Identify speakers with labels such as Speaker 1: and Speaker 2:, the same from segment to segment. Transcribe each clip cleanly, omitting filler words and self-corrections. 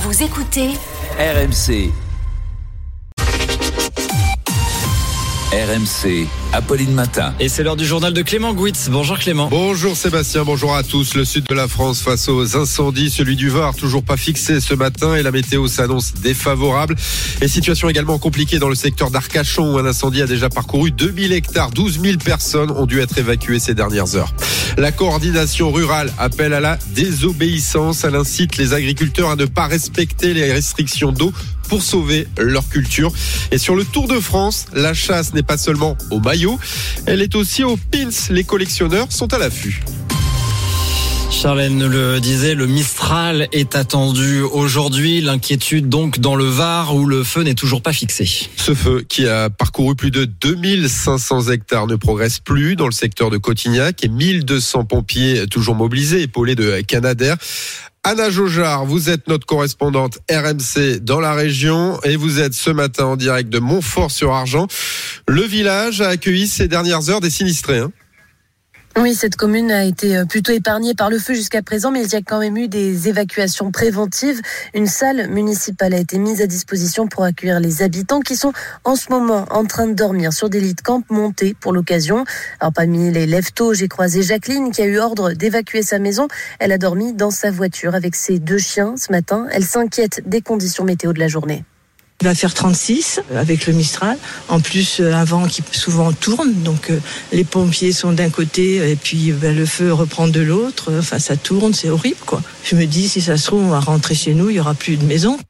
Speaker 1: Vous écoutez
Speaker 2: RMC. RMC, Apolline Matin.
Speaker 3: Et c'est l'heure du journal de Clément Gouitz. Bonjour Clément.
Speaker 4: Bonjour Sébastien, bonjour à tous. Le sud de la France face aux incendies, celui du Var toujours pas fixé ce matin et la météo s'annonce défavorable. Et situation également compliquée dans le secteur d'Arcachon où un incendie a déjà parcouru 2000 hectares. 12 000 personnes ont dû être évacuées ces dernières heures. La coordination rurale appelle à la désobéissance. Elle incite les agriculteurs à ne pas respecter les restrictions d'eau pour sauver leur culture. Et sur le Tour de France, la chasse n'est pas seulement au maillot, elle est aussi aux pins. Les collectionneurs sont à l'affût.
Speaker 3: Charlène le disait, le Mistral est attendu aujourd'hui. L'inquiétude donc dans le Var où le feu n'est toujours pas fixé.
Speaker 4: Ce feu qui a parcouru plus de 2500 hectares ne progresse plus dans le secteur de Cotignac et 1200 pompiers toujours mobilisés, épaulés de Canadair. Anna Jaujard, vous êtes notre correspondante RMC dans la région et vous êtes ce matin en direct de Montfort-sur-Argent. Le village a accueilli ces dernières heures des sinistrés.
Speaker 5: Oui, cette commune a été plutôt épargnée par le feu jusqu'à présent, mais il y a quand même eu des évacuations préventives. Une salle municipale a été mise à disposition pour accueillir les habitants qui sont en ce moment en train de dormir sur des lits de camp montés pour l'occasion. Alors parmi les lève-tôt, j'ai croisé Jacqueline qui a eu ordre d'évacuer sa maison. Elle a dormi dans sa voiture avec ses 2 chiens ce matin. Elle s'inquiète des conditions météo de la journée.
Speaker 6: Il va faire 36 avec le Mistral. En plus, un vent qui souvent tourne. Donc, les pompiers sont d'un côté et puis le feu reprend de l'autre. Enfin, ça tourne, c'est horrible, quoi. Je me dis, si ça se trouve, on va rentrer chez nous, il n'y aura plus de maison.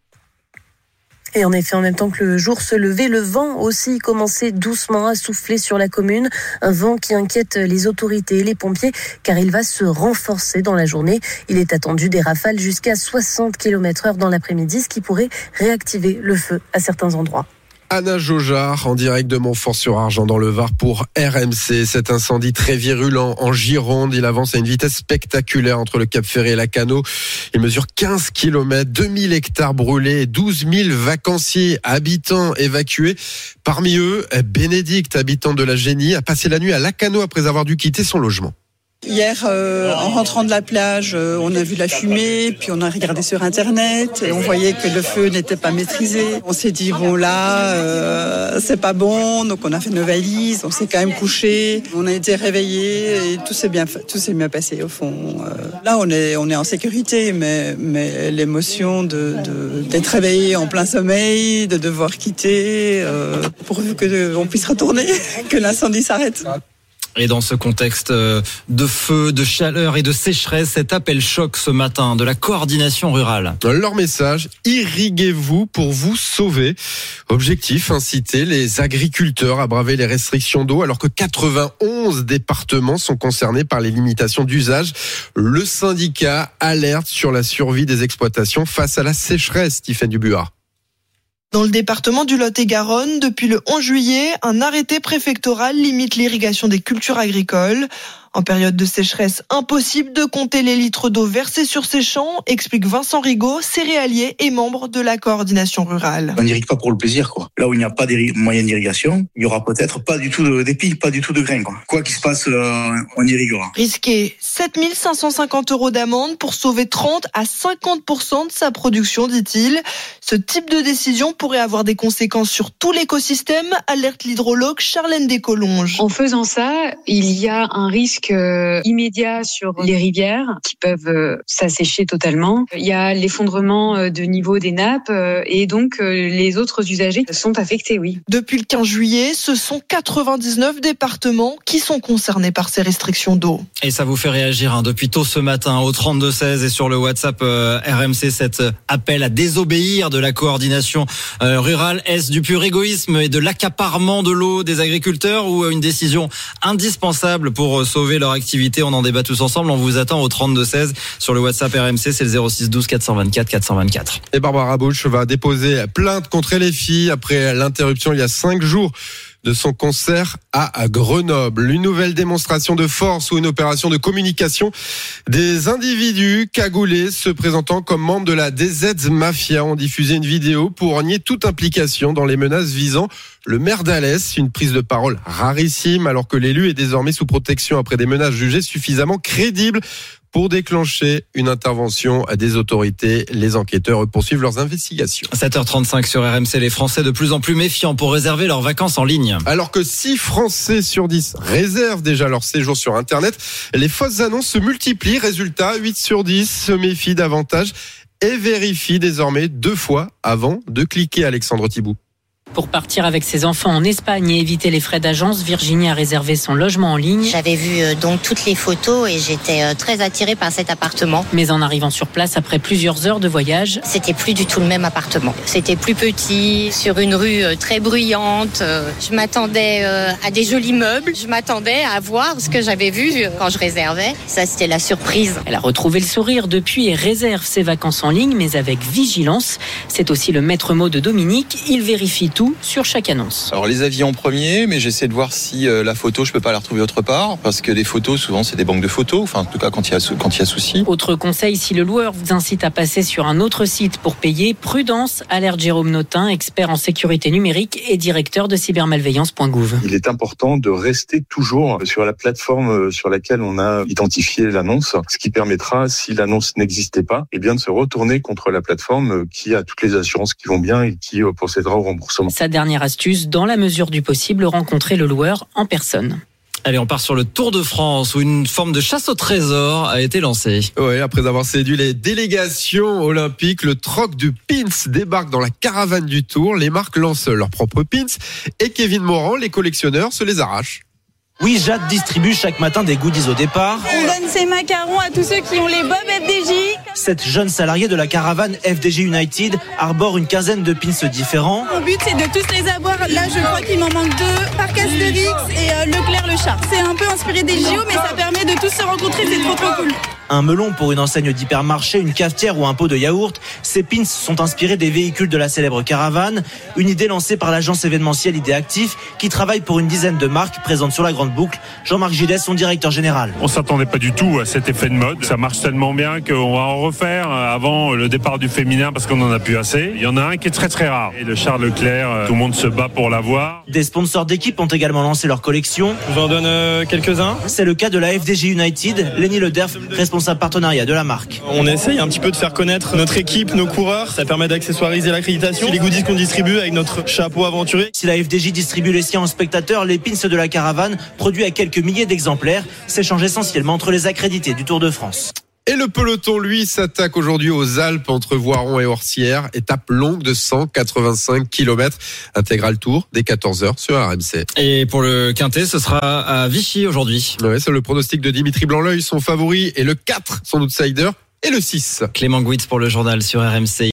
Speaker 5: Et en effet, en même temps que le jour se levait, le vent aussi commençait doucement à souffler sur la commune. Un vent qui inquiète les autorités et les pompiers car il va se renforcer dans la journée. Il est attendu des rafales jusqu'à 60 km/h dans l'après-midi, ce qui pourrait réactiver le feu à certains endroits.
Speaker 4: Anna Jaujard en direct de Montfort-sur-Argent dans le Var pour RMC. Cet incendie très virulent en Gironde, il avance à une vitesse spectaculaire entre le Cap Ferré et Lacanau. Il mesure 15 km, 2000 hectares brûlés, 12 000 vacanciers, habitants évacués. Parmi eux, Bénédicte, habitante de la Génie, a passé la nuit à Lacanau après avoir dû quitter son logement.
Speaker 7: Hier, en rentrant de la plage, on a vu la fumée, puis on a regardé sur Internet et on voyait que le feu n'était pas maîtrisé. On s'est dit, bon là, c'est pas bon, donc on a fait nos valises, on s'est quand même couché. On a été réveillés et tout s'est bien passé au fond. Là, on est en sécurité, mais l'émotion d'être réveillé en plein sommeil, de devoir quitter, pourvu qu'on puisse retourner, que l'incendie s'arrête.
Speaker 3: Et dans ce contexte de feu, de chaleur et de sécheresse, cet appel choc ce matin de la coordination rurale.
Speaker 4: Leur message, irriguez-vous pour vous sauver. Objectif, inciter les agriculteurs à braver les restrictions d'eau alors que 91 départements sont concernés par les limitations d'usage. Le syndicat alerte sur la survie des exploitations face à la sécheresse, Stéphane Dubuat.
Speaker 8: Dans le département du Lot-et-Garonne, depuis le 11 juillet, un arrêté préfectoral limite l'irrigation des cultures agricoles. En période de sécheresse, impossible de compter les litres d'eau versés sur ces champs, explique Vincent Rigaud, céréalier et membre de la coordination rurale.
Speaker 9: On n'irrigue pas pour le plaisir, quoi. Là où il n'y a pas de moyen d'irrigation, il y aura peut-être pas du tout d'épis, pas du tout de grains, quoi. Quoi qu'il se passe, on irriguera.
Speaker 8: Risqué 7 550 € d'amende pour sauver 30 à 50% de sa production, dit-il. Ce type de décision pourrait avoir des conséquences sur tout l'écosystème, alerte l'hydrologue Charlène Descolonges.
Speaker 10: En faisant ça, il y a un risque immédiat sur les rivières qui peuvent s'assécher totalement. Il y a l'effondrement de niveau des nappes et donc les autres usagers sont affectés, oui.
Speaker 8: Depuis le 15 juillet, ce sont 99 départements qui sont concernés par ces restrictions d'eau.
Speaker 3: Et ça vous fait réagir depuis tôt ce matin au 32-16 et sur le WhatsApp RMC, cet appel à désobéir de la coordination rurale. Est-ce du pur égoïsme et de l'accaparement de l'eau des agriculteurs ou une décision indispensable pour sauver leur activité? On en débat tous ensemble. On vous attend au 32-16 sur le WhatsApp RMC. C'est le 06 12 424 424.
Speaker 4: Et Barbara Bush va déposer plainte contre LFI après l'interruption il y a 5 jours de son concert à Grenoble. Une nouvelle démonstration de force ou une opération de communication. Des individus cagoulés se présentant comme membres de la DZ Mafia ont diffusé une vidéo pour nier toute implication dans les menaces visant le maire d'Alès. Une prise de parole rarissime alors que l'élu est désormais sous protection après des menaces jugées suffisamment crédibles pour déclencher une intervention des autorités. Les enquêteurs poursuivent leurs investigations.
Speaker 3: 7h35 sur RMC, les Français de plus en plus méfiants pour réserver leurs vacances en ligne.
Speaker 4: Alors que 6 Français sur 10 réservent déjà leur séjour sur Internet, les fausses annonces se multiplient. Résultat, 8 sur 10 se méfient davantage et vérifient désormais 2 fois avant de cliquer. Alexandre Thibault.
Speaker 1: Pour partir avec ses enfants en Espagne et éviter les frais d'agence, Virginie a réservé son logement en ligne.
Speaker 11: J'avais vu donc toutes les photos et j'étais très attirée par cet appartement.
Speaker 1: Mais en arrivant sur place, après plusieurs heures de voyage,
Speaker 11: c'était plus du tout le même appartement. C'était plus petit, sur une rue très bruyante. Je m'attendais à des jolis meubles. Je m'attendais à voir ce que j'avais vu quand je réservais. Ça, c'était la surprise.
Speaker 1: Elle a retrouvé le sourire depuis et réserve ses vacances en ligne, mais avec vigilance. C'est aussi le maître mot de Dominique. Il vérifie tout sur chaque annonce.
Speaker 12: Alors les avis en premier, mais j'essaie de voir si la photo, je peux pas la retrouver autre part, parce que des photos, souvent c'est des banques de photos, enfin en tout cas quand il y a souci.
Speaker 1: Autre conseil, si le loueur vous incite à passer sur un autre site pour payer, prudence, alerte Jérôme Notin, expert en sécurité numérique et directeur de cybermalveillance.gouv.
Speaker 13: Il est important de rester toujours sur la plateforme sur laquelle on a identifié l'annonce, ce qui permettra, si l'annonce n'existait pas, eh bien de se retourner contre la plateforme qui a toutes les assurances qui vont bien et qui procédera au remboursement.
Speaker 1: Sa dernière astuce, dans la mesure du possible, rencontrer le loueur en personne.
Speaker 3: Allez, on part sur le Tour de France où une forme de chasse au trésor a été lancée.
Speaker 4: Ouais, après avoir séduit les délégations olympiques, le troc de pins débarque dans la caravane du Tour. Les marques lancent leurs propres pins et Kevin Morand, les collectionneurs, se les arrachent.
Speaker 14: Oui, Jade distribue chaque matin des goodies au départ.
Speaker 15: On donne ces macarons à tous ceux qui ont les bobs FDJ.
Speaker 14: Cette jeune salariée de la caravane FDJ United arbore une quinzaine de pins différents.
Speaker 15: Mon but, c'est de tous les avoir. Là, je crois qu'il m'en manque 2. Parc Astérix et Leclerc le chat. C'est un peu inspiré des JO, mais ça permet de tous se rencontrer. C'est trop cool.
Speaker 14: Un melon pour une enseigne d'hypermarché, une cafetière ou un pot de yaourt. Ces pins sont inspirés des véhicules de la célèbre caravane. Une idée lancée par l'agence événementielle Idée Actif qui travaille pour une dizaine de marques présentes sur la grande boucle. Jean-Marc Gillet, son directeur général.
Speaker 16: On s'attendait pas du tout à cet effet de mode. Ça marche tellement bien qu'on va en refaire avant le départ du féminin parce qu'on en a plus assez. Il y en a un qui est très très rare. Et le Charles Leclerc, tout le monde se bat pour l'avoir.
Speaker 14: Des sponsors d'équipe ont également lancé leur collection.
Speaker 17: Je vous en donne quelques-uns.
Speaker 14: C'est le cas de la FDJ United. Lenny Lederf, responsable partenariat de la marque.
Speaker 17: On essaye un petit peu de faire connaître notre équipe, nos coureurs. Ça permet d'accessoiriser l'accréditation. Les goodies qu'on distribue avec notre chapeau aventurier.
Speaker 14: Si la FDJ distribue les siens aux spectateurs, les pins de la caravane, produits à quelques milliers d'exemplaires, s'échangent essentiellement entre les accrédités du Tour de France.
Speaker 4: Et le peloton, lui, s'attaque aujourd'hui aux Alpes entre Voiron et Orsières. Étape longue de 185 km. Intégral Tour dès 14h sur RMC.
Speaker 3: Et pour le quintet, ce sera à Vichy aujourd'hui.
Speaker 4: Ouais, c'est le pronostic de Dimitri Blanc-L'Oeil, son favori, et le 4, son outsider, et le 6.
Speaker 3: Clément Gouitz pour le journal sur RMC.